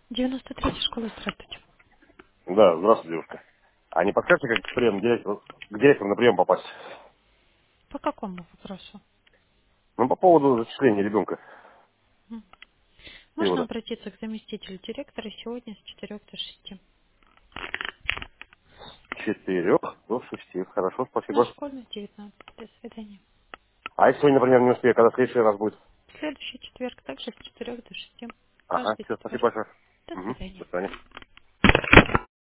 93-я школа, здравствуйте. Да, здравствуйте, девушка. А не подскажете, как к директору на прием попасть? По какому вопросу? Ну, по поводу зачисления ребенка М. Можно перевода. обратиться к заместителю директора сегодня с 4 до 6. 4 до 6. Хорошо, На спасибо. школьную 19. До свидания. А если сегодня, например, не успею, когда в следующий раз будет? В следующий четверг также с 4 до 6. Ага, Каждый все, спасибо четверг. большое. До Угу, свидания. до свидания.